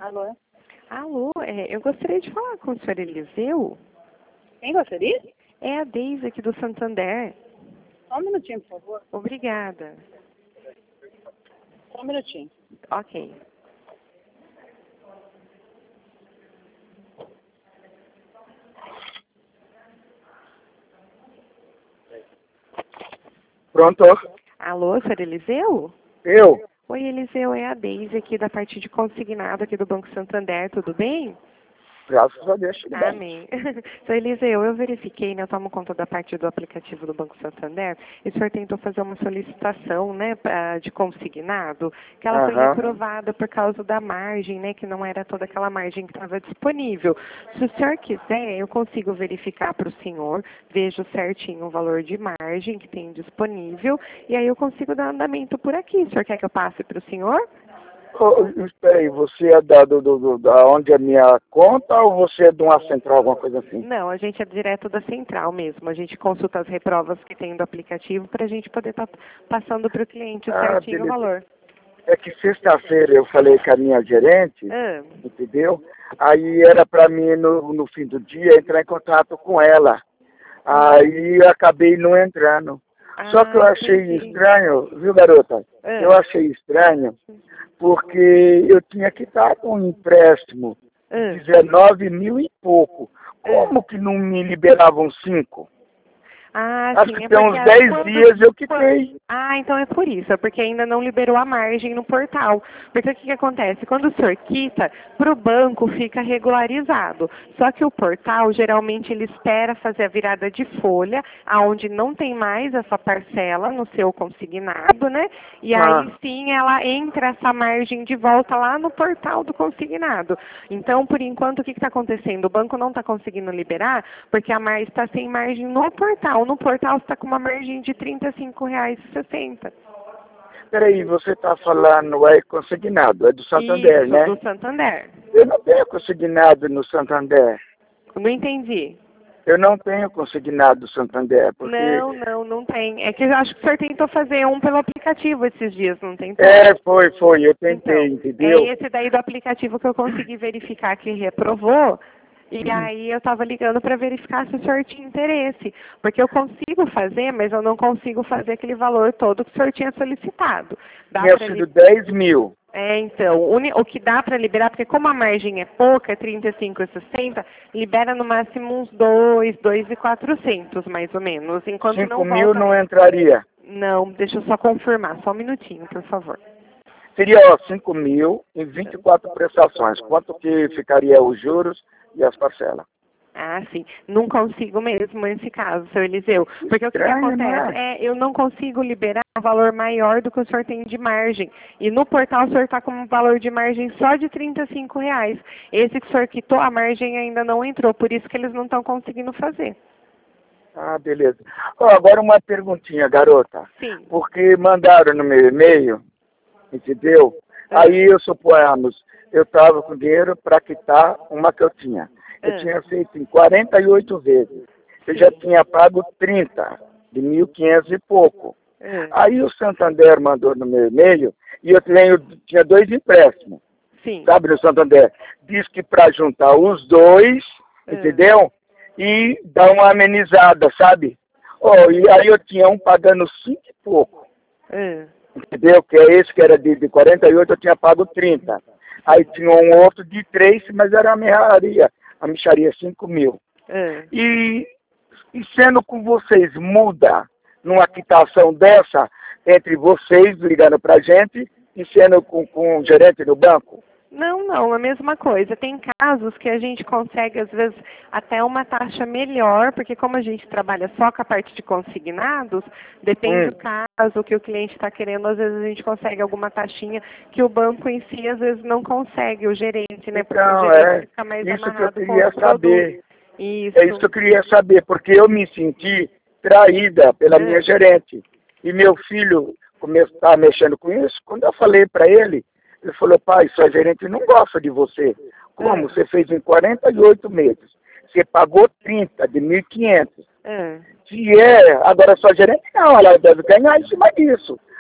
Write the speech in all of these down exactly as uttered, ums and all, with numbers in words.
Alô? Alô, é, eu gostaria de falar com o senhor Eliseu. Quem gostaria? É a Deise aqui do Santander. Só um minutinho, por favor. Obrigada. Só um minutinho. Ok. Pronto? Alô, senhor Eliseu? Eu? Oi, Eliseu, é a Deise aqui da parte de consignado aqui do Banco Santander, tudo bem? Graças a Deus, tudo bem. Amém. Senhor Eliseu, eu verifiquei, né, eu tomo conta da parte do aplicativo do Banco Santander, e o senhor tentou fazer uma solicitação, né, pra, de consignado, que ela foi Aham. reprovada por causa da margem, né, que não era toda aquela margem que estava disponível. Se o senhor quiser, eu consigo verificar para o senhor, vejo certinho o valor de margem que tem disponível, e aí eu consigo dar andamento por aqui. O senhor quer que eu passe para o senhor? Oh, espera aí, você é da, do, do, do- da onde é a minha conta ou você é de uma central, alguma coisa assim? Não, a gente é direto da central mesmo. A gente consulta as reprovas que tem do aplicativo para a gente poder estar passando para o cliente Ah, certinho o beleza. valor. É que sexta-feira eu falei com a minha gerente, Ah, entendeu? Aí era para mim, no, no fim do dia, entrar em contato com ela. Aí eu acabei não entrando. Só que eu ah, achei entendi. estranho, viu, garota? Ah, Eu achei estranho, porque eu tinha que estar com um empréstimo ah, dezenove mil e pouco. Como que não me liberavam cinco? Ah, Acho sim, que é tem porque uns a- dez quando, dias eu quando- quitei. Ah, então é por isso, é porque ainda não liberou a margem no portal. Porque o que, que acontece? Quando o senhor quita, para o banco fica regularizado. Só que o portal, geralmente, ele espera fazer a virada de folha, aonde não tem mais essa parcela no seu consignado, né? E aí Ah, sim ela entra essa margem de volta lá no portal do consignado. Então, por enquanto, o que está acontecendo? O banco não está conseguindo liberar, porque a margem está sem margem no portal. No portal está com uma margem de trinta e cinco reais e sessenta centavos. peraí, você está falando, é consignado, é do Santander, Isso, né? do Santander. Eu não tenho consignado no Santander. Não entendi. Eu não tenho consignado no Santander, porque... Não, não, não tem. É que eu acho que o senhor tentou fazer um pelo aplicativo esses dias, não tentou? É, foi, foi, eu tentei, Então, é entendeu? esse daí do aplicativo que eu consegui verificar que reprovou. E Hum. aí eu estava ligando para verificar se o senhor tinha interesse. Porque eu consigo fazer, mas eu não consigo fazer aquele valor todo que o senhor tinha solicitado. Dá Tinha para sido dez mil. É, então, o uni- o que dá para liberar, porque como a margem é pouca, é trinta e cinco e sessenta, libera no máximo uns dois, dois e quatrocentos, mais ou menos, enquanto cinco não mil volta... não entraria. Não, deixa eu só confirmar, só um minutinho, por favor. Seria, ó, cinco mil em vinte e quatro prestações. Quanto que ficaria os juros e as parcelas? Ah, sim. Não consigo mesmo nesse caso, seu Eliseu. Porque o que, que Estranho, não acontece? é? É, eu não consigo liberar um valor maior do que o senhor tem de margem. E no portal o senhor está com um valor de margem só de trinta e cinco reais. Esse que o senhor quitou, a margem ainda não entrou. Por isso que eles não estão conseguindo fazer. Ah, beleza. Ó, agora uma perguntinha, garota. Sim. Porque mandaram no meu e-mail, entendeu? Ah, Aí eu suponhamos, eu estava com dinheiro para quitar uma que eu tinha. Eu ah, tinha feito em quarenta e oito vezes. Eu sim. já tinha pago trinta, de mil e quinhentos e pouco. Ah, Aí o Santander mandou no meu e-mail, e eu tenho, tinha dois empréstimos, sim. sabe, no Santander. Diz que para juntar os dois, Ah, entendeu? E dar uma amenizada, sabe? Oh, e aí eu tinha um pagando cinco e pouco, ah, entendeu? Que é esse que era de, de quarenta e oito, eu tinha pago trinta. Aí tinha um outro de três, mas era a merraria, a micharia cinco mil. ah. E, e sendo com vocês, muda numa quitação dessa entre vocês ligando pra gente e sendo com, com o gerente do banco? Não, não, a mesma coisa. Tem casos que a gente consegue, às vezes, até uma taxa melhor, porque como a gente trabalha só com a parte de consignados, depende Hum. do caso que o cliente está querendo, às vezes a gente consegue alguma taxinha que o banco em si, às vezes, não consegue, o gerente, né? Porque o Então, gerente é fica mais isso que eu amarrado com queria os produtos. saber. Isso. É isso que eu queria saber, porque eu me senti traída pela minha É. gerente. E meu filho está mexendo com isso. Quando eu falei para ele, ele falou, pai, sua gerente não gosta de você. Como? É. Você fez em quarenta e oito meses. Você pagou trinta de mil e quinhentos. É. Se é, agora sua gerente não, ela deve ganhar em cima disso.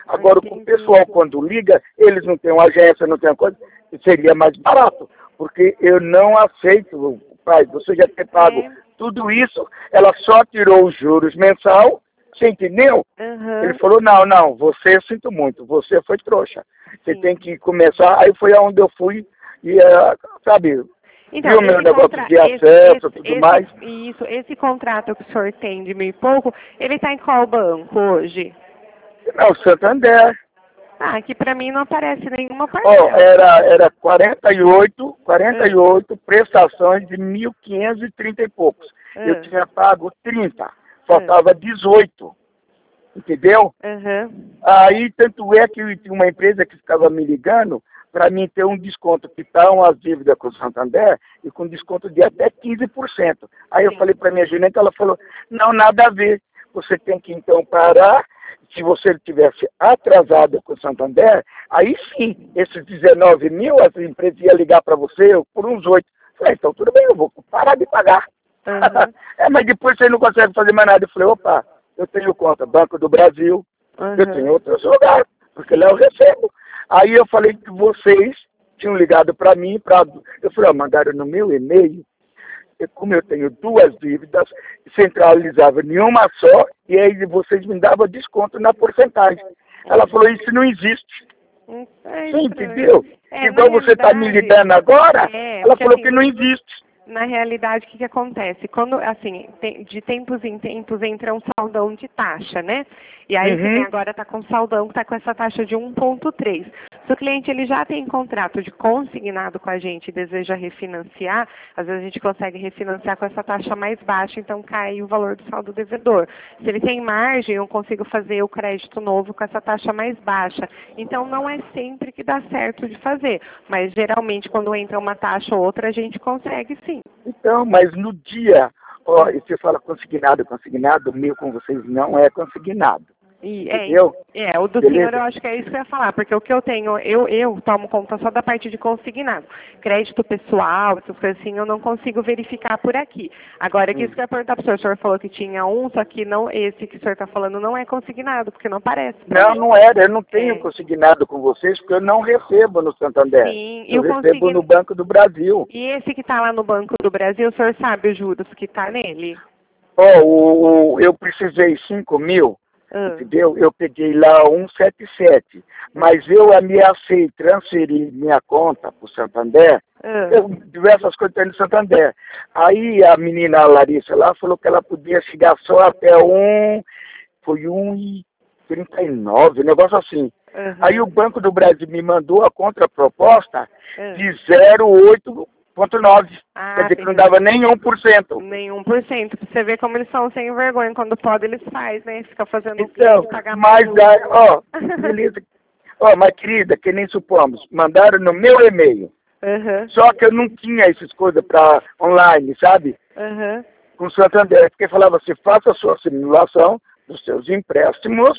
Agora, Entendi. o pessoal, quando liga, eles não têm uma agência, não têm uma coisa, seria mais barato. Porque eu não aceito, pai, você já ter pago É. tudo isso, ela só tirou os juros mensal, você entendeu? Aham. Ele falou, não, não, você, eu sinto muito, você foi trouxa. Você Sim. tem que começar, aí foi aonde eu fui, e, uh, sabe, Então, viu o meu esse negócio contra... de esse, acesso e esse, tudo esse, mais. isso, esse contrato que o senhor tem de mil e pouco, ele está em qual banco hoje? Não, Santander. Ah, aqui para mim não aparece nenhuma Ó, parcela. era, era quarenta e oito, quarenta e Ah. oito prestações de mil quinhentos e trinta e poucos. Eu Ah. tinha pago trinta, faltava dezoito, entendeu? Aham. Aí, tanto é que tinha uma empresa que ficava me ligando para mim ter um desconto, que estão as dívidas com o Santander, e com desconto de até quinze por cento. Aí eu falei para minha gerente, ela falou, não, nada a ver, você tem que então parar, se você tivesse atrasado com o Santander, aí sim, esses dezenove mil, as empresas iam ligar para você por uns oito. Falei, então tudo bem, eu vou parar de pagar. Uhum. É, mas depois você não consegue fazer mais nada. Eu falei, opa, eu tenho conta Banco do Brasil, Uhum. eu tenho outros lugares, porque lá eu recebo. Aí eu falei que vocês tinham ligado para mim, pra... eu falei, ó, mandaram no meu e-mail, e como eu tenho duas dívidas, centralizava em uma só, e aí vocês me davam desconto na porcentagem. Ela falou, isso não existe. Hum, É Você estranho. entendeu? É, Igual na você está me realidade, ligando agora, é, ela porque falou assim, que não existe. na realidade, o que, que acontece? Quando, assim, tem- de tempos em tempos entra um saldão de taxa, né? E aí, que nem Uhum. agora está com saldão que está com essa taxa de um ponto três. Se o cliente ele já tem contrato de consignado com a gente e deseja refinanciar, às vezes a gente consegue refinanciar com essa taxa mais baixa, então cai o valor do saldo devedor. Se ele tem margem, eu consigo fazer o crédito novo com essa taxa mais baixa. Então, não é sempre que dá certo de fazer, mas geralmente quando entra uma taxa ou outra, a gente consegue sim. Então, mas no dia, ó, e você fala consignado, consignado, o meu com vocês não é consignado. E, é, Entendeu? é, o do Beleza? senhor eu acho que é isso que eu ia falar, porque o que eu tenho, eu, eu tomo conta só da parte de consignado. Crédito pessoal, essas coisas assim, eu não consigo verificar por aqui. Agora, que isso que eu ia perguntar pro senhor, o senhor falou que tinha um, só que não, esse que o senhor está falando não é consignado, porque não aparece. Não, não era. Eu não tenho É. consignado com vocês, porque eu não recebo no Santander. Sim, e Eu o recebo consign... no Banco do Brasil. E esse que está lá no Banco do Brasil, o senhor sabe os juros que está nele? Ó, o, o- eu precisei cinco mil, Ah, entendeu? Eu peguei lá cento e setenta e sete, mas eu ameacei transferir minha conta para o Santander, ah, eu, diversas coisas tem no Santander. Aí a menina Larissa lá falou que ela podia chegar só até um, foi um e trinta e nove, um negócio assim. aham, Aí o Banco do Brasil me mandou a contraproposta ah. de zero vírgula oito ponto nove. Ah, Quer dizer que não entendi. dava nem um por cento. Nenhum por cento. Pra você ver como eles são sem vergonha. Quando pode, eles fazem, né? Fica fazendo o Então, cliente pagar mas, mais. aí, ó, beleza. Ó, mas querida, que nem supomos, mandaram no meu e-mail. Aham, Só que eu não tinha essas coisas para online, sabe? aham. Com o Santander, porque falava assim, faça a sua simulação dos seus empréstimos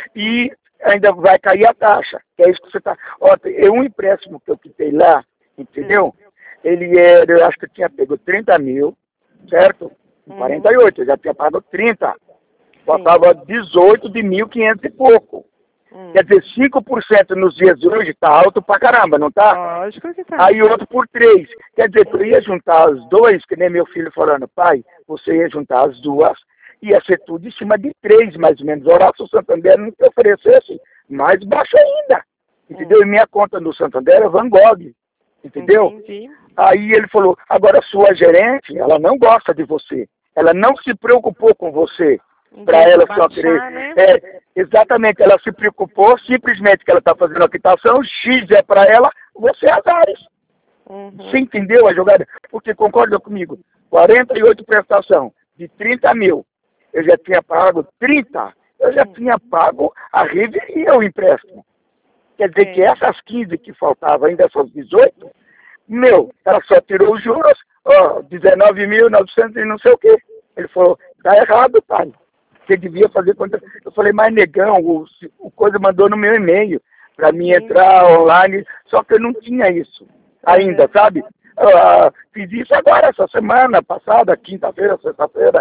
e ainda vai cair a taxa. Que é isso que você está. Ó, tem um empréstimo que eu quitei lá, entendeu? Ele era, eu acho que eu tinha pego trinta mil, certo? Uhum. quarenta e oito, eu já tinha pago trinta. Faltava dezoito de mil e quinhentos e pouco. Hum. Quer dizer, cinco por cento nos dias de hoje tá alto pra caramba, não tá? Lógico que tá. Aí outro por três. Quer dizer, que eu ia juntar os dois, que nem meu filho falando, pai, você ia juntar as duas, ia ser tudo em cima de três, mais ou menos. Horácio Santander não te oferecesse mais baixo ainda. Entendeu? E minha conta no Santander é Van Gogh. Entendeu? Entendi. Aí ele falou, agora sua gerente, ela não gosta de você. Ela não se preocupou com você. Para Entendi. ela só Baixar, querer. né? É, exatamente, ela se preocupou, simplesmente que ela está fazendo a quitação, X é para ela, você é azares. Uhum. Você entendeu a jogada? Porque concorda comigo, quarenta e oito prestação de trinta mil, eu já tinha pago trinta, eu já tinha pago a reveria o empréstimo. Quer dizer É. que essas quinze que faltavam, ainda essas dezoito, meu, ela só tirou os juros, ó, dezenove mil e novecentos e não sei o quê. Ele falou, tá errado, pai. Você devia fazer conta. Eu falei, mas negão, o, o coisa mandou no meu e-mail para mim entrar online, só que eu não tinha isso ainda, Uhum. sabe? Ah, fiz isso agora, essa semana passada, quinta-feira, sexta-feira.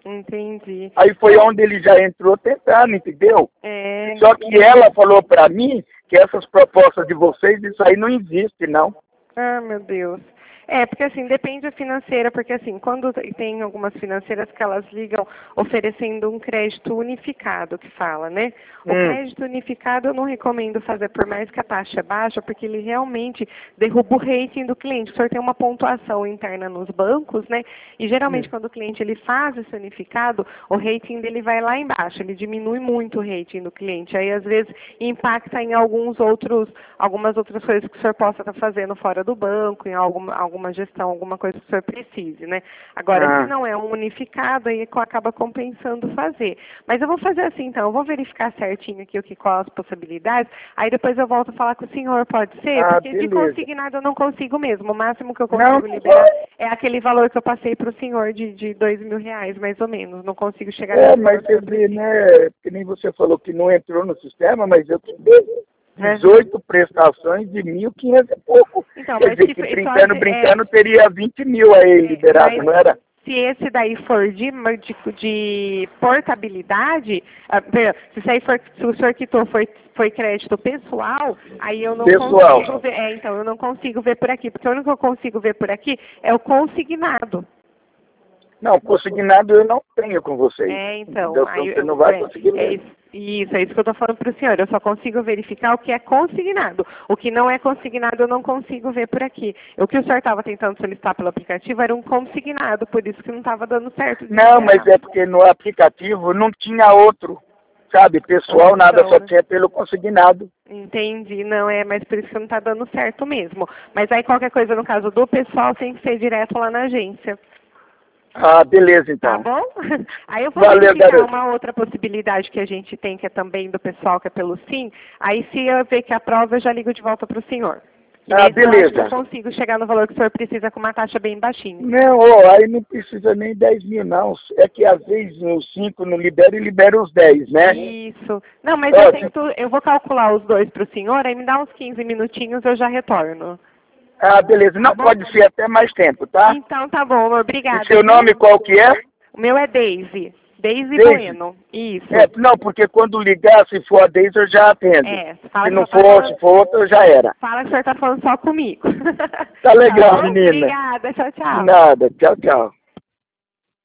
Entendi. Aí foi onde ele já entrou tentando, entendeu? É... Só que ela falou pra mim que essas propostas de vocês, isso aí não existe, não. Ah, meu Deus. É, porque assim, depende da financeira, porque assim, quando tem algumas financeiras que elas ligam oferecendo um crédito unificado, que fala, né? O Hum. crédito unificado eu não recomendo fazer por mais que a taxa é baixa, porque ele realmente derruba o rating do cliente. O senhor tem uma pontuação interna nos bancos, né? E geralmente Hum. quando o cliente ele faz esse unificado, o rating dele vai lá embaixo, ele diminui muito o rating do cliente. Aí às vezes impacta em alguns outros, algumas outras coisas que o senhor possa estar fazendo fora do banco, em alguma, alguma gestão, alguma coisa que o senhor precise, né? Agora, Ah. se não é um unificado, aí acaba compensando fazer. Mas eu vou fazer assim, então, eu vou verificar certinho aqui o que, qual as possibilidades, aí depois eu volto a falar com o senhor, pode ser? Ah, Porque de beleza. consignado eu não consigo mesmo, o máximo que eu Não, consigo liberar é aquele valor que eu passei para o senhor de, de dois mil reais, mais ou menos, não consigo chegar É, nesse mas valor que eu você vê, né, que nem você falou que não entrou no sistema, mas eu te dei Uhum. dezoito prestações de mil e quinhentos e pouco. Então, Quer mas dizer se, que só brincando, se- brincando, é, teria vinte mil aí É, liberado, mas não era? se esse daí for de, de, de portabilidade, ah, pera, se, isso aí for, se o senhor quitou foi, foi crédito pessoal, aí eu não Pessoal. consigo ver. É, então, eu não consigo ver por aqui, porque o único que eu consigo ver por aqui é o consignado. Não, consignado eu não tenho com vocês. É, então, Entendeu? aí Você eu, não vai é, conseguir é mesmo. isso, isso, é isso que eu estou falando para o senhor. Eu só consigo verificar o que é consignado. O que não é consignado eu não consigo ver por aqui. O que o senhor estava tentando solicitar pelo aplicativo era um consignado, por isso que não estava dando certo. de Não, liberar. mas é porque no aplicativo não tinha outro, sabe? Pessoal, Opção, nada, só né? tinha pelo consignado. Entendi, não é, mas por isso que não está dando certo mesmo. Mas aí qualquer coisa no caso do pessoal tem que ser direto lá na agência. Ah, beleza, Tá então. bom? Aí eu vou Valeu, verificar garoto. uma outra possibilidade que a gente tem, que é também do pessoal, que é pelo Sim. Aí se eu ver que aprova, eu já ligo de volta para o senhor. E Ah, nesse eu acho que eu beleza. consigo chegar no valor que o senhor precisa com uma taxa bem baixinha. Não, ó, aí não precisa nem dez mil, não. É que às vezes os cinco não libera e libera os dez, né? Isso. Não, mas Ó, eu se- tento, eu vou calcular os dois para o senhor, aí me dá uns quinze minutinhos, eu já retorno. Ah, beleza. Não, Tá bom? pode ser até mais tempo, tá? Então tá bom, amor, E obrigada. seu viu? nome qual que é? O meu é Daisy. Daisy Daisy. Bueno. Isso. É, não, porque quando ligar, se for a Deise, eu já atendo. É, fala Se que não só tá for, falando- se for outra, já era. Fala que o senhor tá falando só comigo. Tá legal, bom? menina. Obrigada, tchau, tchau. De nada. Tchau, tchau.